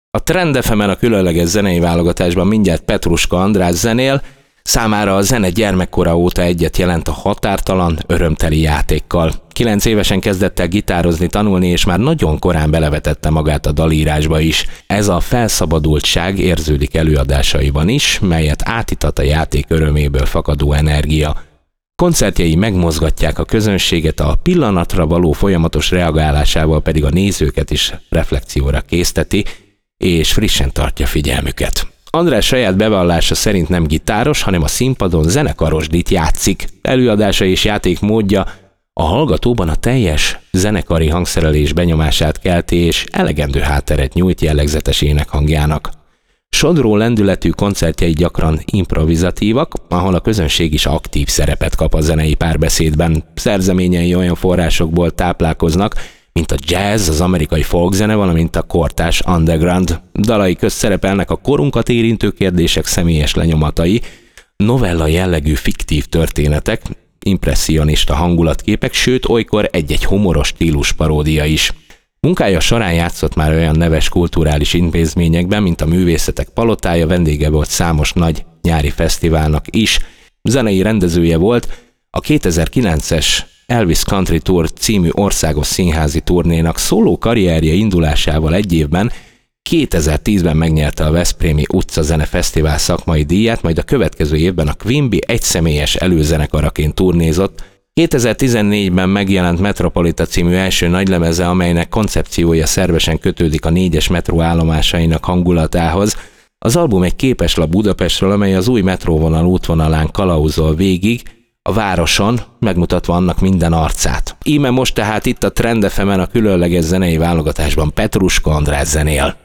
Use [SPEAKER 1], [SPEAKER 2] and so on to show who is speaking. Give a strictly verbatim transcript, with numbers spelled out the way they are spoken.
[SPEAKER 1] A Trend ef emen a különleges zenei válogatásban mindjárt Petruska András zenél, számára a zene gyermekkora óta egyet jelent a határtalan, örömteli játékkal. Kilenc évesen kezdett el gitározni, tanulni, és már nagyon korán belevetette magát a dalírásba is. Ez a felszabadultság érződik előadásaiban is, melyet átítat a játék öröméből fakadó energia. Koncertjei megmozgatják a közönséget, a pillanatra való folyamatos reagálásával pedig a nézőket is reflexióra készteti, és frissen tartja figyelmüket. András saját bevallása szerint nem gitáros, hanem a színpadon zenekarosdit játszik. Előadása és játékmódja a hallgatóban a teljes zenekari hangszerelés benyomását kelti, és elegendő hátteret nyújt jellegzetes énekhangjának. Sodró lendületű koncertjei gyakran improvizatívak, ahol a közönség is aktív szerepet kap a zenei párbeszédben. Szerzeményei olyan forrásokból táplálkoznak, mint a jazz, az amerikai folkzene, valamint a kortárs underground. Dalai közt szerepelnek a korunkat érintő kérdések személyes lenyomatai, novella jellegű fiktív történetek, impresszionista hangulatképek, sőt olykor egy-egy humoros stílus paródia is. Munkája során játszott már olyan neves kulturális intézményekben, mint a Művészetek Palotája, vendége volt számos nagy nyári fesztiválnak is, zenei rendezője volt a kétezer-kilences Elvis Country Tour című országos színházi turnénak. Szóló karrierje indulásával egy évben, kétezer-tízben megnyerte a Veszprémi Utcazene Fesztivál szakmai díját, majd a következő évben a Quimby egyszemélyes előzenekaraként turnézott. kétezer-tizennégyben megjelent Metropolita című első nagylemeze, amelynek koncepciója szervesen kötődik a négyes metró állomásainak hangulatához. Az album egy képeslap Budapestről, amely az új metróvonal útvonalán kalauzol végig, a városon, megmutatva annak minden arcát. Íme most tehát itt a Trend ef emen a különleges zenei válogatásban Petruska András zenél.